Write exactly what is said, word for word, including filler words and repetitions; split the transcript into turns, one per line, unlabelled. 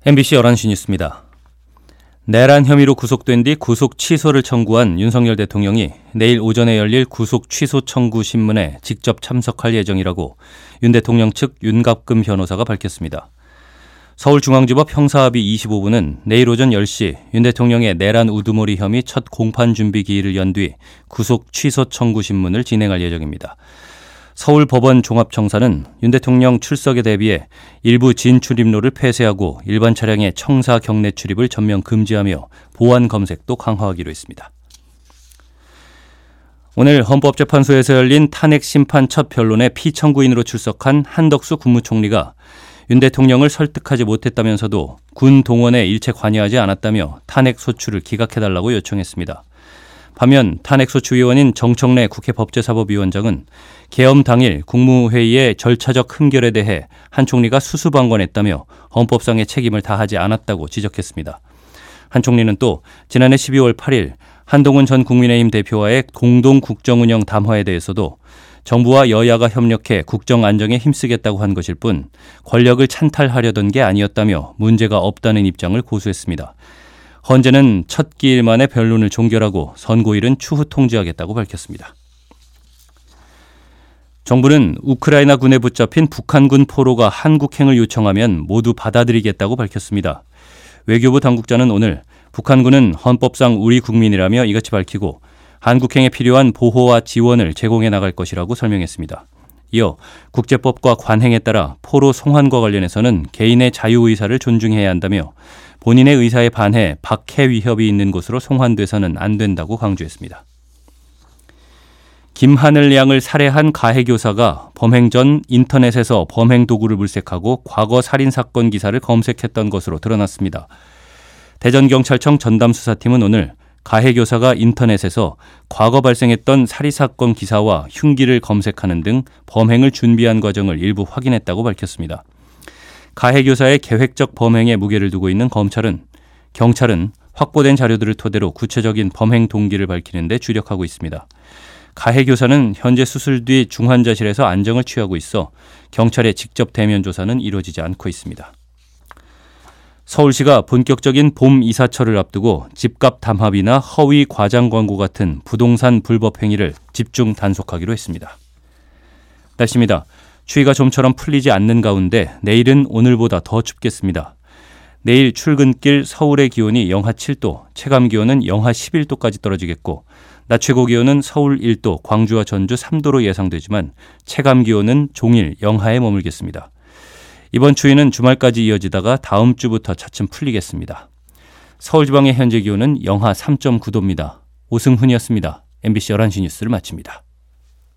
엠비씨 열한 시 뉴스입니다. 내란 혐의로 구속된 뒤 구속 취소를 청구한 윤석열 대통령이 내일 오전에 열릴 구속 취소 청구 신문에 직접 참석할 예정이라고 윤 대통령 측 윤갑금 변호사가 밝혔습니다. 서울중앙지법 형사합의 이십오 부는 내일 오전 열 시 윤 대통령의 내란 우두머리 혐의 첫 공판 준비 기일을 연 뒤 구속 취소 청구 신문을 진행할 예정입니다. 서울법원 종합청사는 윤 대통령 출석에 대비해 일부 진출입로를 폐쇄하고 일반 차량의 청사 경내 출입을 전면 금지하며 보안 검색도 강화하기로 했습니다. 오늘 헌법재판소에서 열린 탄핵 심판 첫 변론에 피청구인으로 출석한 한덕수 국무총리가 윤 대통령을 설득하지 못했다면서도 군 동원에 일체 관여하지 않았다며 탄핵 소추를 기각해달라고 요청했습니다. 반면 탄핵소추위원인 정청래 국회 법제사법위원장은 계엄 당일 국무회의의 절차적 흠결에 대해 한 총리가 수수방관했다며 헌법상의 책임을 다하지 않았다고 지적했습니다. 한 총리는 또 지난해 십이월 팔일 한동훈 전 국민의힘 대표와의 공동 국정운영 담화에 대해서도 정부와 여야가 협력해 국정 안정에 힘쓰겠다고 한 것일 뿐 권력을 찬탈하려던 게 아니었다며 문제가 없다는 입장을 고수했습니다. 헌재는 첫 기일 만에 변론을 종결하고 선고일은 추후 통지하겠다고 밝혔습니다. 정부는 우크라이나 군에 붙잡힌 북한군 포로가 한국행을 요청하면 모두 받아들이겠다고 밝혔습니다. 외교부 당국자는 오늘 북한군은 헌법상 우리 국민이라며 이같이 밝히고 한국행에 필요한 보호와 지원을 제공해 나갈 것이라고 설명했습니다. 이어 국제법과 관행에 따라 포로 송환과 관련해서는 개인의 자유의사를 존중해야 한다며 본인의 의사에 반해 박해 위협이 있는 곳으로 송환돼서는 안 된다고 강조했습니다. 김하늘 양을 살해한 가해교사가 범행 전 인터넷에서 범행 도구를 물색하고 과거 살인사건 기사를 검색했던 것으로 드러났습니다. 대전경찰청 전담수사팀은 오늘 가해교사가 인터넷에서 과거 발생했던 살인사건 기사와 흉기를 검색하는 등 범행을 준비한 과정을 일부 확인했다고 밝혔습니다. 가해교사의 계획적 범행에 무게를 두고 있는 검찰은 경찰은 확보된 자료들을 토대로 구체적인 범행 동기를 밝히는 데 주력하고 있습니다. 가해교사는 현재 수술 뒤 중환자실에서 안정을 취하고 있어 경찰의 직접 대면 조사는 이루어지지 않고 있습니다. 서울시가 본격적인 봄 이사철을 앞두고 집값 담합이나 허위 과장 광고 같은 부동산 불법 행위를 집중 단속하기로 했습니다. 날씨입니다. 추위가 좀처럼 풀리지 않는 가운데 내일은 오늘보다 더 춥겠습니다. 내일 출근길 서울의 기온이 영하 칠 도, 체감기온은 영하 십일 도까지 떨어지겠고 낮 최고기온은 서울 일 도, 광주와 전주 삼 도로 예상되지만 체감기온은 종일 영하에 머물겠습니다. 이번 추위는 주말까지 이어지다가 다음 주부터 차츰 풀리겠습니다. 서울지방의 현재 기온은 영하 삼 점 구 도입니다. 오승훈이었습니다. 엠비씨 열한 시 뉴스를 마칩니다.